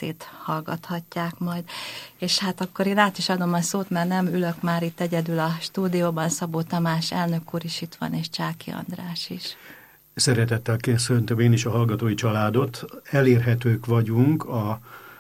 részét hallgathatják majd. És hát akkor én át is adom a szót, mert nem ülök már itt egyedül a stúdióban, Szabó Tamás elnök úr is itt van, és Csáky András is. Szeretettel köszöntöm én is a hallgatói családot. Elérhetők vagyunk a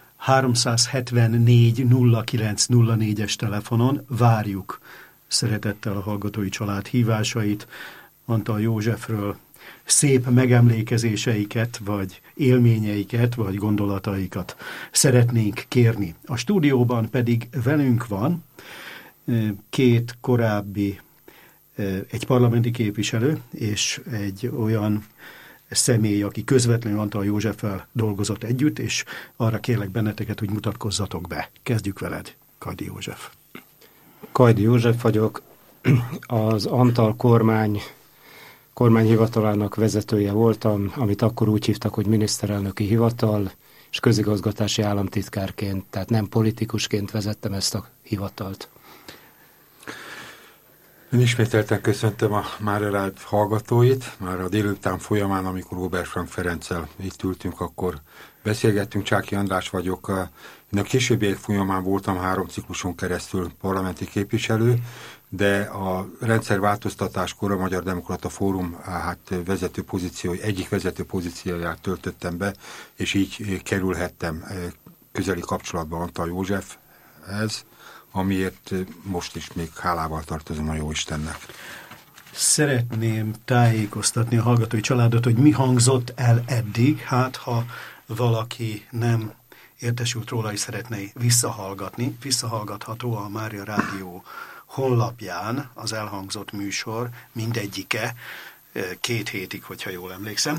374 0904-es telefonon. Várjuk szeretettel a hallgatói család hívásait, Antal Józsefről szép megemlékezéseiket, vagy élményeiket, vagy gondolataikat szeretnénk kérni. A stúdióban pedig velünk van két korábbi, egy parlamenti képviselő, és egy olyan személy, aki közvetlenül Antal Józseffel dolgozott együtt, és arra kérlek benneteket, hogy mutatkozzatok be. Kezdjük veled, Kajdi József. Kajdi József vagyok, az Antal kormányhivatalának vezetője voltam, amit akkor úgy hívtak, hogy miniszterelnöki hivatal, és közigazgatási államtitkárként, tehát nem politikusként vezettem ezt a hivatalt. Én ismételten köszöntöm a már elállt hallgatóit, már a délután folyamán, amikor Oberst Frank Ferenccel itt ültünk, akkor beszélgettünk. Csáky András vagyok. Én a későbbiek folyamán voltam 3 cikluson keresztül parlamenti képviselő, de a rendszerváltoztatáskor a Magyar Demokrata Fórum egyik vezető pozícióját töltöttem be, és így kerülhettem közeli kapcsolatba Antal Józsefhez, amiért most is még hálával tartozom a Jóistennek. Szeretném tájékoztatni a hallgatói családot, hogy mi hangzott el eddig, hát ha valaki nem értesült róla, és szeretne visszahallgatni. Visszahallgatható a Mária Rádió honlapján az elhangzott műsor, mindegyike 2 hétig, hogyha jól emlékszem.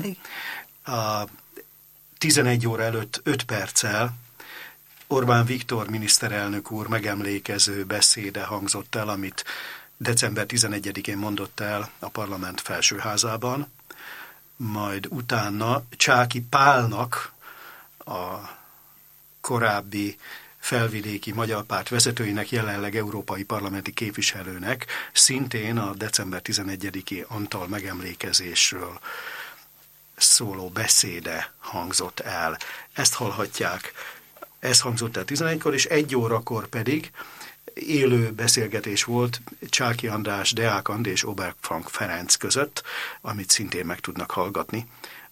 11 óra előtt 5 perccel Orbán Viktor miniszterelnök úr megemlékező beszéde hangzott el, amit december 11-én mondott el a parlament felsőházában, majd utána Csáky Pálnak, a korábbi felvidéki Magyar Párt vezetőinek, jelenleg európai parlamenti képviselőnek szintén a december 11-i Antal megemlékezésről szóló beszéde hangzott el. Ezt hallhatják. Ez hangzott el 11-kor, és 1 órakor pedig élő beszélgetés volt Csáky András, Deák Andi és Oberst Frank Ferenc között, amit szintén meg tudnak hallgatni.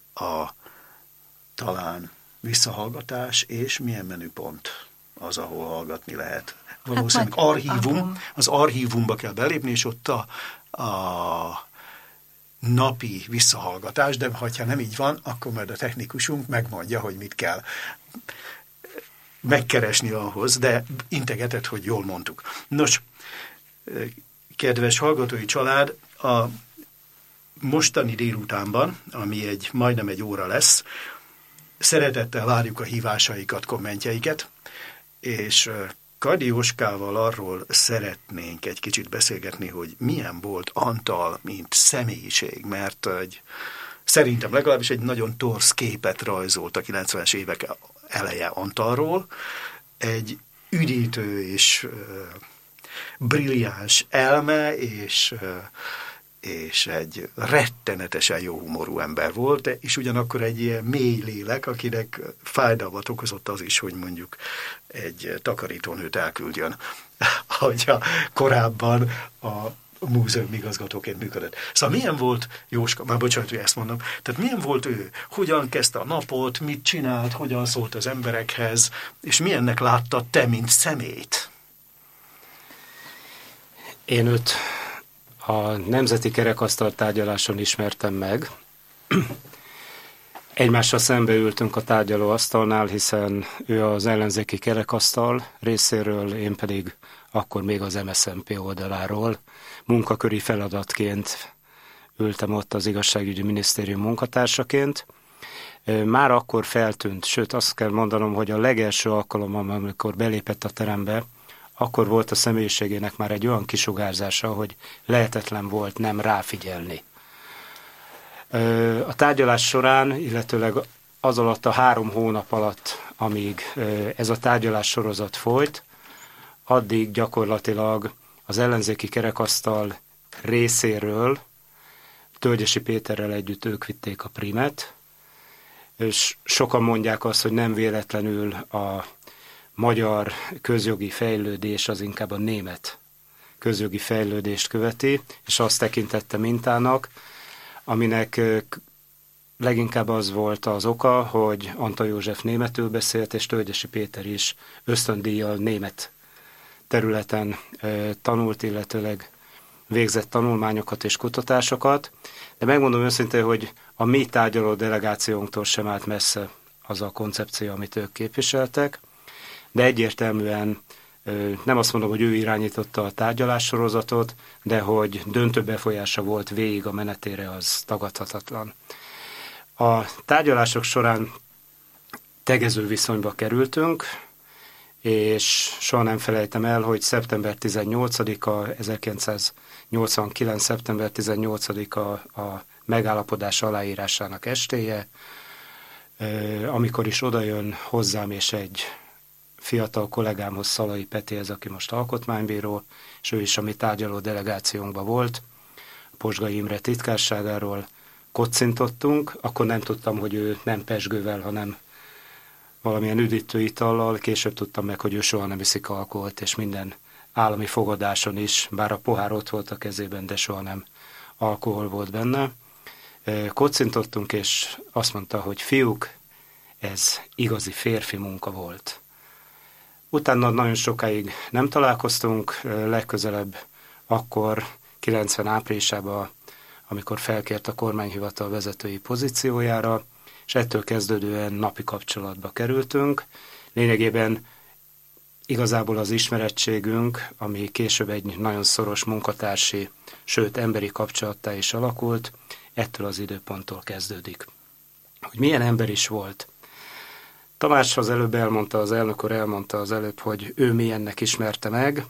Talán visszahallgatás, és milyen menüpont az, ahol hallgatni lehet. Valószínűleg archívum, az archívumba kell belépni, és ott a napi visszahallgatás, de ha nem így van, akkor majd a technikusunk megmondja, hogy mit kell megkeresni ahhoz, de integetett, hogy jól mondtuk. Nos, kedves hallgatói család, a mostani délutánban, ami majdnem 1 óra lesz, szeretettel várjuk a hívásaikat, kommentjeiket, és Kajdi Jóskával arról szeretnénk egy kicsit beszélgetni, hogy milyen volt Antal, mint személyiség, mert szerintem legalábbis egy nagyon torz képet rajzolt a 90-es évek eleje Antalról, egy üdítő és brilliáns elme, és egy rettenetesen jó humorú ember volt, és ugyanakkor egy ilyen mély lélek, akinek fájdalmat okozott az is, hogy mondjuk egy takarítónőt elküldjön, ahogy korábban a múzeum igazgatóként működött. Szóval milyen volt Jóska, már bocsánat, hogy ezt mondom, tehát milyen volt ő, hogyan kezdte a napot, mit csinált, hogyan szólt az emberekhez, és milyennek látta te, mint személyt? Én őt a Nemzeti Kerekasztal tárgyaláson ismertem meg. Egymással szembe ültünk a tárgyalóasztalnál, hiszen ő az ellenzéki kerekasztal részéről, én pedig akkor még az MSZNP oldaláról munkaköri feladatként ültem ott az igazságügyi minisztérium munkatársaként. Már akkor feltűnt, sőt azt kell mondanom, hogy a legelső alkalommal, amikor belépett a terembe, akkor volt a személyiségének már egy olyan kisugárzása, hogy lehetetlen volt nem ráfigyelni. A tárgyalás során, illetőleg az alatt a 3 hónap alatt, amíg ez a tárgyalás sorozat folyt, addig gyakorlatilag az ellenzéki kerekasztal részéről Tölgyesi Péterrel együtt ők vitték a primet, és sokan mondják azt, hogy nem véletlenül a magyar közjogi fejlődés az inkább a német közjogi fejlődést követi, és azt tekintette mintának, aminek leginkább az volt az oka, hogy Antal József németül beszélt, és Tölgyesi Péter is ösztöndíjjal német területen tanult, illetőleg végzett tanulmányokat és kutatásokat, de megmondom őszintén, hogy a mi tárgyaló delegációnktól sem állt messze az a koncepció, amit ők képviseltek, de egyértelműen nem azt mondom, hogy ő irányította a tárgyalássorozatot, de hogy döntő befolyása volt végig a menetére, az tagadhatatlan. A tárgyalások során tegező viszonyba kerültünk, és soha nem felejtem el, hogy szeptember 18-a, 1989. szeptember 18-a a megállapodás aláírásának estéje, amikor is odajön hozzám és egy fiatal kollégámhoz, Szalai Petihez, aki most alkotmánybíró, és ő is a mi tárgyaló delegációnkban volt, Posgai Imre titkárságáról kocintottunk, akkor nem tudtam, hogy ő nem pezsgővel, hanem valamilyen üdítő itallal, később tudtam meg, hogy ő soha nem iszik alkoholt, és minden állami fogadáson is, bár a pohár ott volt a kezében, de soha nem alkohol volt benne. Kocintottunk, és azt mondta, hogy fiúk, ez igazi férfi munka volt. Utána nagyon sokáig nem találkoztunk, legközelebb akkor 90 áprilisában, amikor felkért a kormányhivatal vezetői pozíciójára, és ettől kezdődően napi kapcsolatba kerültünk. Lényegében igazából az ismerettségünk, ami később egy nagyon szoros munkatársi, sőt emberi kapcsolattá is alakult, ettől az időponttól kezdődik. Hogy milyen ember is volt. Tamás az előbb elmondta, az elnök úr elmondta az előbb, hogy ő milyennek ismerte meg.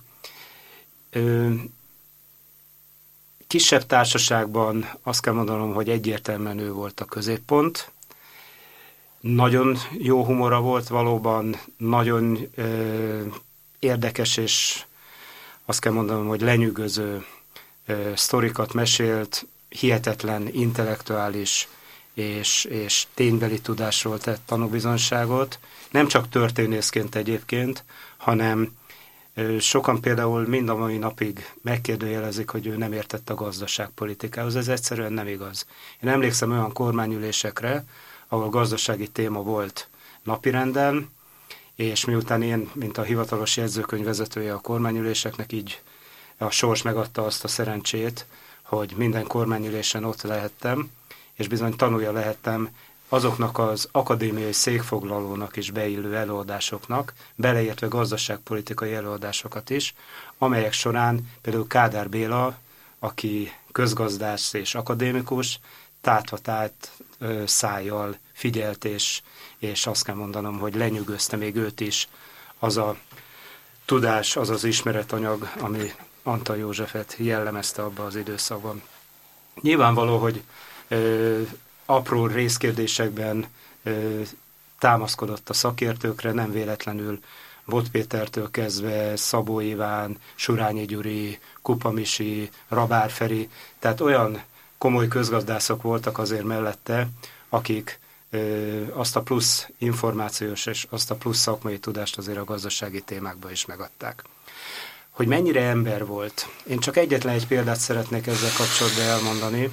Kisebb társaságban azt kell mondanom, hogy egyértelműen ő volt a középpont. Nagyon jó humora volt valóban, nagyon érdekes, és azt kell mondanom, hogy lenyűgöző sztorikat mesélt, hihetetlen intellektuális és ténybeli tudásról tett tanúbizonyságot, nem csak történészként egyébként, hanem sokan például mind a mai napig megkérdőjelezik, hogy ő nem értett a gazdaságpolitikához. Ez egyszerűen nem igaz. Én emlékszem olyan kormányülésekre, ahol gazdasági téma volt napirenden, és miután én, mint a hivatalos jegyzőkönyv vezetője a kormányüléseknek, így a sors megadta azt a szerencsét, hogy minden kormányülésen ott lehettem, és bizony tanulja lehettem azoknak az akadémiai székfoglalónak is beillő előadásoknak, beleértve gazdaságpolitikai előadásokat is, amelyek során például Kádár Béla, aki közgazdász és akadémikus, tátva szájjal figyelt, és azt kell mondanom, hogy lenyűgözte még őt is az a tudás, az az ismeretanyag, ami Antal Józsefet jellemezte abban az időszakban. Nyilvánvaló, hogy apró részkérdésekben támaszkodott a szakértőkre, nem véletlenül Bot Pétertől kezdve Szabó Iván, Surányi Gyuri, Kupamisi, Rabár Feri, tehát olyan komoly közgazdászok voltak azért mellette, akik azt a plusz információs és azt a plusz szakmai tudást azért a gazdasági témákban is megadták. Hogy mennyire ember volt. Én csak egyetlen egy példát szeretnék ezzel kapcsolatban elmondani.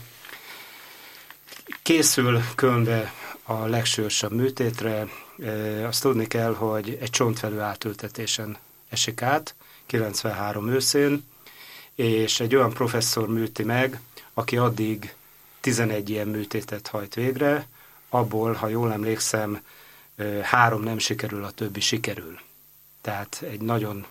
Készül Kölnbe a legsúlyosabb műtétre. Azt tudni kell, hogy egy csontvelő átültetésen esik át, 93 őszén, és egy olyan professzor műti meg, aki addig 11 ilyen műtétet hajt végre, abból, ha jól emlékszem, 3 nem sikerül, a többi sikerül. Tehát egy nagyon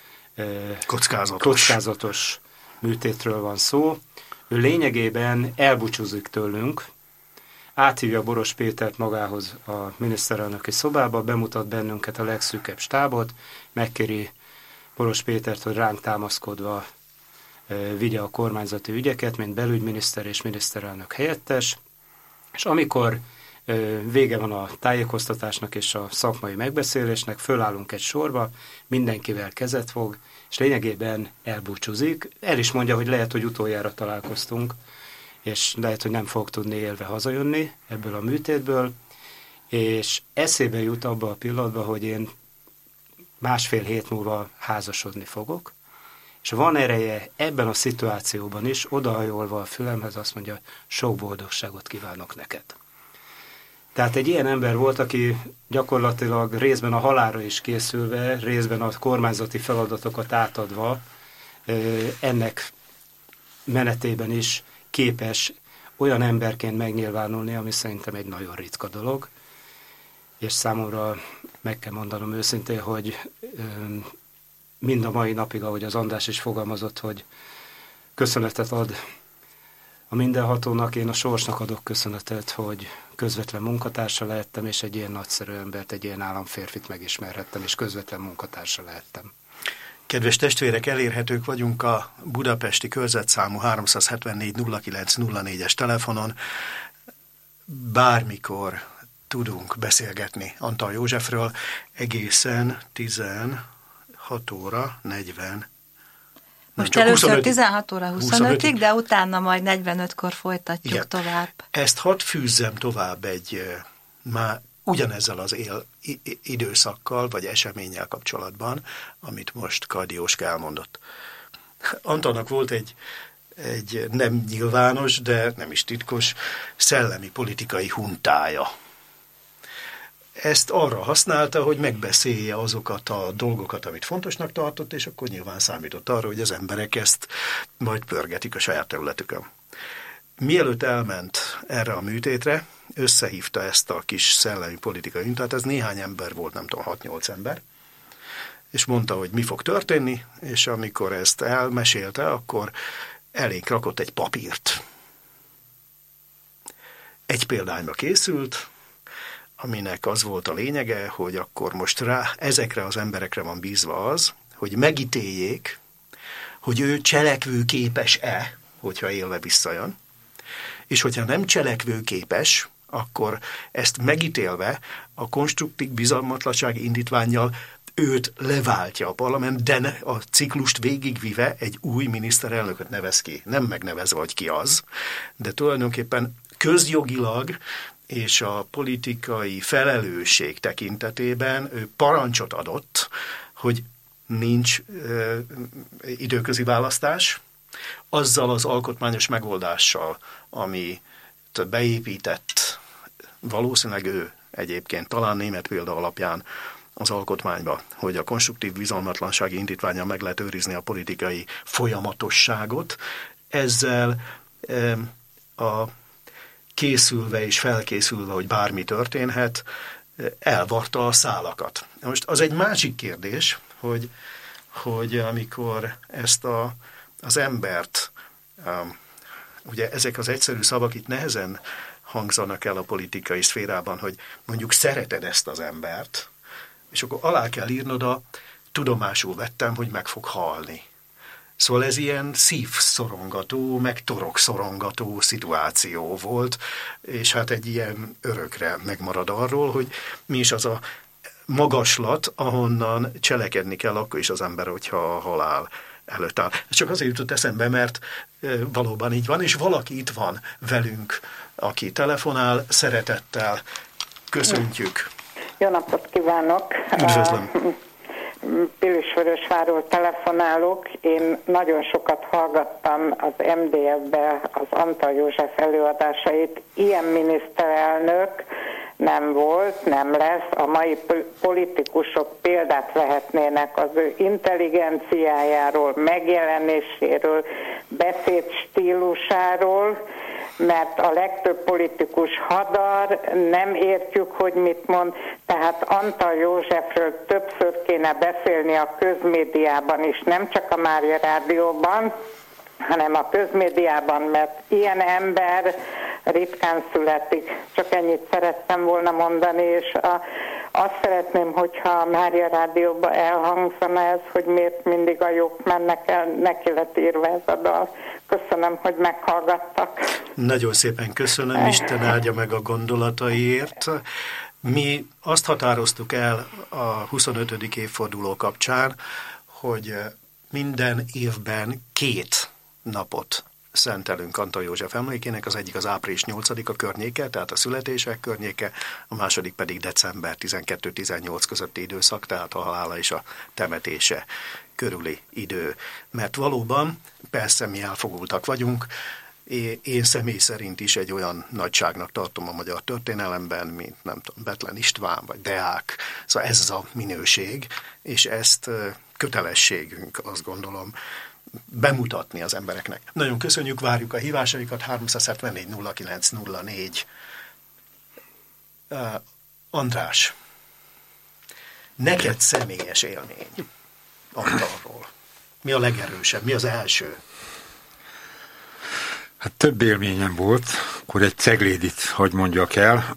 kockázatos műtétről van szó. Ő lényegében elbúcsúzik tőlünk, áthívja Boros Pétert magához a miniszterelnöki szobába, bemutat bennünket a legszűkebb stábot, megkéri Boros Pétert, hogy ránk támaszkodva vigye a kormányzati ügyeket, mint belügyminiszter és miniszterelnök helyettes, és amikor vége van a tájékoztatásnak és a szakmai megbeszélésnek, fölállunk egy sorba, mindenkivel kezet fog, és lényegében elbúcsúzik. El is mondja, hogy lehet, hogy utoljára találkoztunk, és lehet, hogy nem fog tudni élve hazajönni ebből a műtétből, És eszébe jut abba a pillanatban, hogy én 1,5 hét múlva házasodni fogok, és van ereje ebben a szituációban is, odahajolva a fülemhez azt mondja, sok boldogságot kívánok neked. Tehát egy ilyen ember volt, aki gyakorlatilag részben a halálra is készülve, részben a kormányzati feladatokat átadva, ennek menetében is képes olyan emberként megnyilvánulni, ami szerintem egy nagyon ritka dolog, és számomra meg kell mondanom őszintén, hogy mind a mai napig, ahogy az András is fogalmazott, hogy köszönetet ad a mindenhatónak, én a sorsnak adok köszönetet, hogy közvetlen munkatársa lehettem, és egy ilyen nagyszerű embert, egy ilyen államférfit megismerhettem, és közvetlen munkatársa lehettem. Kedves testvérek, elérhetők vagyunk a budapesti körzetszámú 374-0904-es telefonon. Bármikor tudunk beszélgetni Antal Józsefről egészen 16 óra 40. Most először 16 óra 25-ig, de utána majd 45-kor folytatjuk. Igen. Tovább. Ezt hadd fűzzem tovább egy már ugyanezzel az időszakkal, vagy eseménnyel kapcsolatban, amit most Kadi Jóska elmondott. Antalnak volt egy nem nyilvános, de nem is titkos szellemi politikai huntája. Ezt arra használta, hogy megbeszélje azokat a dolgokat, amit fontosnak tartott, és akkor nyilván számított arra, hogy az emberek ezt majd pörgetik a saját területükön. Mielőtt elment erre a műtétre, összehívta ezt a kis szellemi politikai huntát, ez néhány ember volt, nem tudom, 6-8 ember, és mondta, hogy mi fog történni, és amikor ezt elmesélte, akkor elénk rakott egy papírt. Egy példányba készült, aminek az volt a lényege, hogy akkor most ezekre az emberekre van bízva az, hogy megítéljék, hogy ő cselekvőképes-e, hogyha élve visszajön, és hogyha nem cselekvőképes, akkor ezt megítélve a konstruktív bizalmatlansági indítvánnyal őt leváltja a parlament, de a ciklust végigvive egy új miniszterelnököt nevez ki. Nem megnevezve, hogy ki az, de tulajdonképpen közjogilag és a politikai felelősség tekintetében ő parancsot adott, hogy nincs időközi választás, azzal az alkotmányos megoldással, ami beépített, valószínűleg ő egyébként, talán német példa alapján az alkotmányba, hogy a konstruktív bizalmatlansági indítvánnyal meg lehet őrizni a politikai folyamatosságot, ezzel a készülve és felkészülve, hogy bármi történhet, elvarta a szálakat. Most az egy másik kérdés, hogy amikor ezt az embert, ugye ezek az egyszerű szavak itt nehezen hangzanak el a politikai szférában, hogy mondjuk szereted ezt az embert, és akkor alá kell írnod tudomásul vettem, hogy meg fog halni. Szóval ez ilyen szívszorongató, meg torokszorongató szituáció volt, és hát egy ilyen örökre megmarad arról, hogy mi is az a magaslat, ahonnan cselekedni kell akkor is az ember, hogyha a halál előtt áll. Ez csak azért jutott eszembe, mert valóban így van, és valaki itt van velünk, aki telefonál, szeretettel köszöntjük. Jó napot kívánok! Üdvözlöm! Pilisvörösvárról telefonálok. Én nagyon sokat hallgattam az MDF-be az Antal József előadásait. Ilyen miniszterelnök nem volt, nem lesz. A mai politikusok példát vehetnének az ő intelligenciájáról, megjelenéséről, beszédstílusáról, mert a legtöbb politikus hadar, nem értjük, hogy mit mond, tehát Antal Józsefről többször kéne beszélni a közmédiában is, nem csak a Mária Rádióban, hanem a közmédiában, mert ilyen ember ritkán születik. Csak ennyit szerettem volna mondani, és azt szeretném, hogyha a Mária Rádióban elhangzana ez, hogy miért mindig a jók mennek el, neki lett írva ez a dal. Köszönöm, hogy meghallgattak. Nagyon szépen köszönöm, Isten áldja meg a gondolataiért. Mi azt határoztuk el a 25. évforduló kapcsán, hogy minden évben 2 napot szentelünk Antal József emlékének, az egyik az április 8-a környéke, tehát a születések környéke, a második pedig december 12-18 közötti időszak, tehát a halála és a temetése körüli idő. Mert valóban, persze mi elfogultak vagyunk, én személy szerint is egy olyan nagyságnak tartom a magyar történelemben, mint nem tudom, Bethlen István vagy Deák. Szóval ez a minőség, és ezt kötelességünk, azt gondolom, bemutatni az embereknek. Nagyon köszönjük, várjuk a hívásaikat, 374 0904. András, neked személyes élmény Antalról. Mi a legerősebb? Mi az első? Hát több élményem volt, akkor egy Ceglédit hagy mondjak el.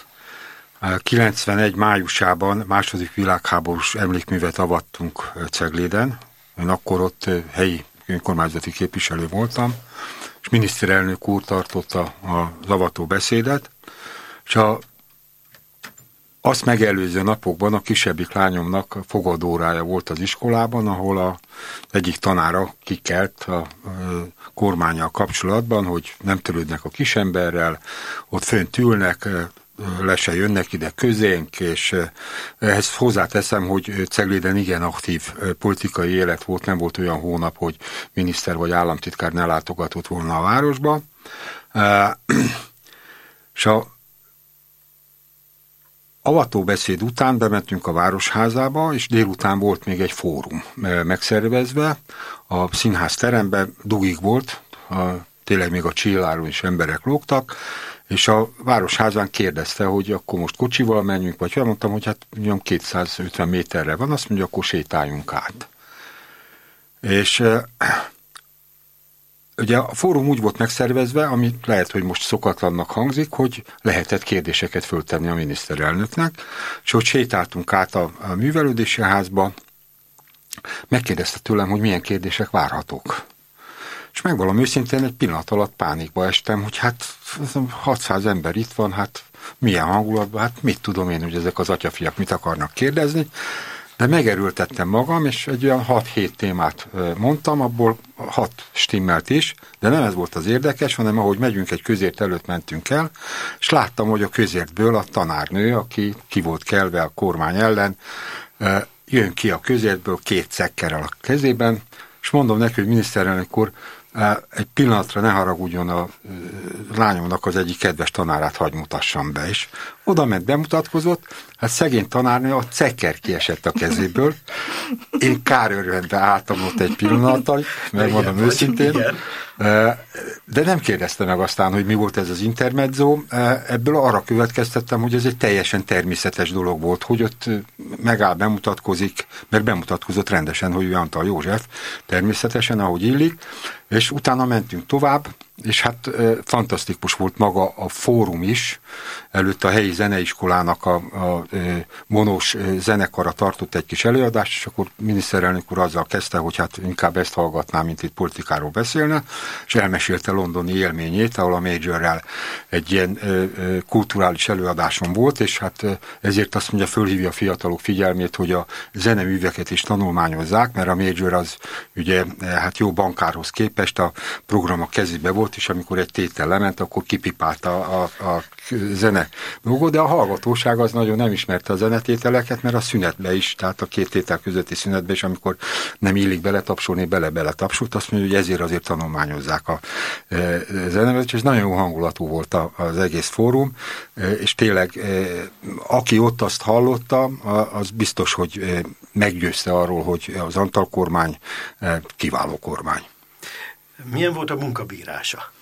91 májusában második világháborús emlékművet avattunk Cegléden. Én akkor ott helyi önkormányzati képviselő voltam, és miniszterelnök úr tartotta az avató beszédet, és azt megelőző napokban a kisebbik lányomnak fogadórája volt az iskolában, ahol az egyik tanára kikelt a kormánnyal kapcsolatban, hogy nem törődnek a kisemberrel, ott fönt ülnek, le se jönnek ide közénk, és ehhez hozzáteszem, hogy Cegléden igen aktív politikai élet volt, nem volt olyan hónap, hogy miniszter vagy államtitkár ne látogatott volna a városba. És a avatóbeszéd után bementünk a Városházába, és délután volt még egy fórum megszervezve. A színház teremben dugig volt, tényleg még a csilláról is emberek lógtak, és a Városházán kérdezte, hogy akkor most kocsival menjünk, vagy mondtam, hogy hát 250 méterre van, azt mondja, akkor sétáljunk át. És ugye a fórum úgy volt megszervezve, ami lehet, hogy most szokatlannak hangzik, hogy lehetett kérdéseket föltenni a miniszterelnöknek, és hogy sétáltunk át a művelődési házba, megkérdezte tőlem, hogy milyen kérdések várhatók. És megvalom őszintén, egy pillanat alatt pánikba estem, hogy hát 600 ember itt van, hát milyen hangulatban, hát mit tudom én, hogy ezek az atyafiak mit akarnak kérdezni, de megerőltettem magam, és egy olyan 6-7 témát mondtam, abból 6 stimmelt is, de nem ez volt az érdekes, hanem ahogy megyünk, egy közért előtt mentünk el, és láttam, hogy a közértből a tanárnő, aki ki volt kelve a kormány ellen, jön ki a közértből 2 szekkerrel a kezében, és mondom neki, hogy miniszterelnök úr, egy pillanatra ne haragudjon, a lányomnak az egyik kedves tanárát hagy mutassam be, és oda ment, bemutatkozott, hát szegény tanárnő, a cekker kiesett a kezéből, én kárőrülve álltam ott egy pillanattal, megmondom őszintén, de nem kérdezte meg aztán, hogy mi volt ez az intermezzo, ebből arra következtettem, hogy ez egy teljesen természetes dolog volt, hogy ott megáll, bemutatkozik, mert bemutatkozott rendesen, hogy ő Antal József, természetesen, ahogy illik, és utána mentünk tovább, és hát fantasztikus volt maga a fórum is, előtt a helyi zeneiskolának a monós zenekara tartott egy kis előadást, és akkor miniszterelnök úr azzal kezdte, hogy hát inkább ezt hallgatná, mint itt politikáról beszélne, és elmesélte londoni élményét, ahol a Majorrel egy ilyen kulturális előadáson volt, és hát ezért azt mondja, fölhívja a fiatalok figyelmét, hogy a zeneműveket is tanulmányozzák, mert a Major az ugye hát jó bankárhoz képest a program a kezébe volt, és amikor egy tétel lement, akkor kipipálta a zene dolgot, de a hallgatóság az nagyon nem ismerte a zenetételeket, mert a szünetbe is, tehát a 2 tétel közötti szünetbe is, amikor nem illik beletapsolni, bele tapsolt, azt mondja, hogy ezért azért tanulmányozzák a zenevet, és nagyon jó hangulatú volt az egész fórum, és tényleg aki ott azt hallotta, az biztos, hogy meggyőzte arról, hogy az Antal kormány kiváló kormány. Milyen volt a munkabírása?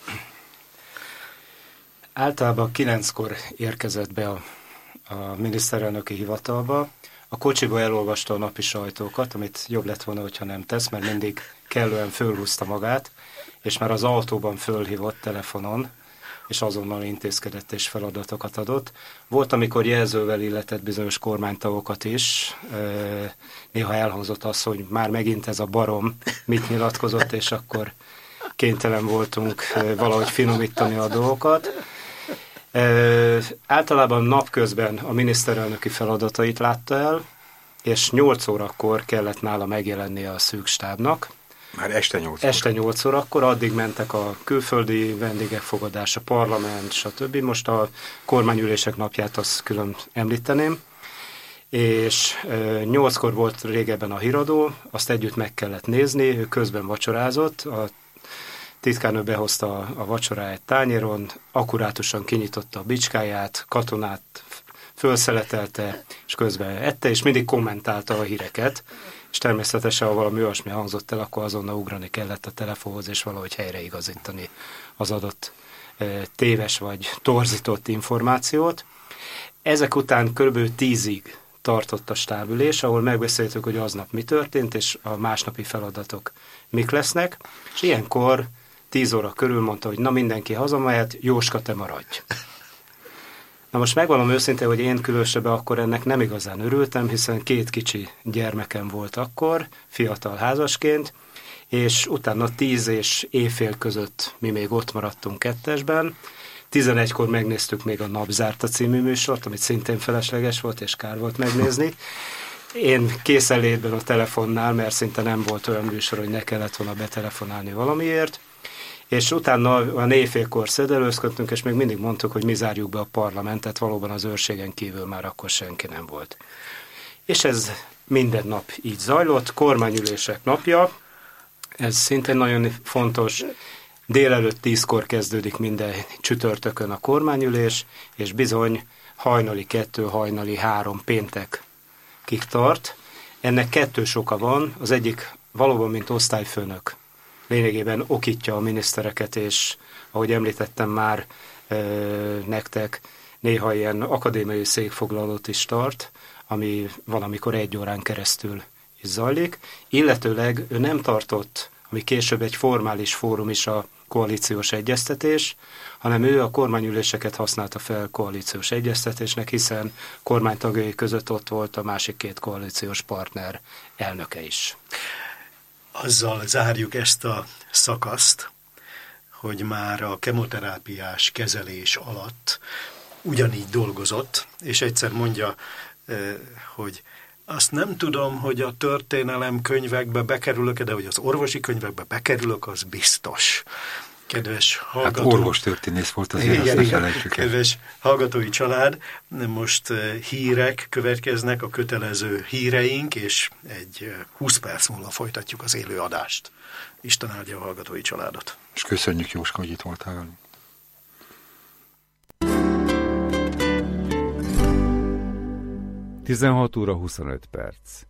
Általában 9-kor érkezett be a miniszterelnöki hivatalba. A kocsiba elolvasta a napi sajtókat, amit jobb lett volna, hogyha nem tesz, mert mindig kellően fölhúzta magát, és már az autóban fölhívott telefonon, és azonnal intézkedett és feladatokat adott. Volt, amikor jelzővel illetett bizonyos kormánytagokat is. Néha elhozott az, hogy már megint ez a barom mit nyilatkozott, és akkor kénytelen voltunk valahogy finomítani a dolgokat. Általában napközben a miniszterelnöki feladatait látta el, és 8 órakor kellett nála megjelennie a szűkstábnak. Már este 8 Este 8 órakor, addig mentek a külföldi vendégek fogadása, parlament, stb. Most a kormányülések napját azt külön említeném. És 8-kor volt régebben a híradó, azt együtt meg kellett nézni, ő közben vacsorázott, a titkárnő behozta a vacsoráját tányéron, akkurátusan kinyitotta a bicskáját, katonát fölszeletelte, és közben ette, és mindig kommentálta a híreket, és természetesen, ha valami olyasmi hangzott el, akkor azonnal ugrani kellett a telefonhoz, és valahogy helyreigazítani az adott téves vagy torzított információt. Ezek után kb. 10-ig tartott a stábülés, ahol megbeszéltük, hogy aznap mi történt, és a másnapi feladatok mik lesznek, és ilyenkor 10 óra körül mondta, hogy na mindenki hazamehet, Jóska, te maradj. Na most megvallom őszintén, hogy én különösebben akkor ennek nem igazán örültem, hiszen 2 kicsi gyermekem volt akkor, fiatal házasként, és utána 10 és éjfél között mi még ott maradtunk kettesben. 11-kor megnéztük még a Napzárta című műsort, amit szintén felesleges volt, és kár volt megnézni. Én készenlétben a telefonnál, mert szinte nem volt olyan műsor, hogy ne kellett volna betelefonálni valamiért, és utána a éjfélkor szedelőzködtünk, és még mindig mondtuk, hogy mi zárjuk be a parlamentet, valóban az őrségen kívül már akkor senki nem volt. És ez minden nap így zajlott, kormányülések napja, ez szintén nagyon fontos. Délelőtt 10-kor kezdődik minden csütörtökön a kormányülés, és bizony hajnali 2, hajnali 3 péntekig tart. Ennek 2 oka van, az egyik valóban, mint osztályfőnök, lényegében okítja a minisztereket, és ahogy említettem már nektek, néha ilyen akadémiai székfoglalót is tart, ami valamikor 1 órán keresztül is zajlik, illetőleg ő nem tartott, ami később egy formális fórum is a koalíciós egyeztetés, hanem ő a kormányüléseket használta fel koalíciós egyeztetésnek, hiszen kormánytagjai között ott volt a másik 2 koalíciós partner elnöke is. Azzal zárjuk ezt a szakaszt, hogy már a kemoterápiás kezelés alatt ugyanígy dolgozott, és egyszer mondja, hogy azt nem tudom, hogy a történelem könyvekbe bekerülök, de hogy az orvosi könyvekbe bekerülök, az biztos. Kedves hallgató... Hát orvostörténész volt az igen, kedves hallgatói család, most hírek következnek, a kötelező híreink, és egy 20 perc múlva folytatjuk az élő adást. Isten áldja a hallgatói családot. És köszönjük, Jóska, hogy itt voltál velünk. Tizenhat óra 25 perc.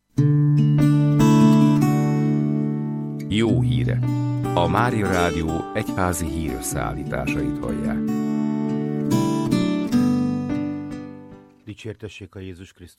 Jó híre! A Mária Rádió egyházi hírösszeállításait hallják. Dicsértessék a Jézus Krisztus!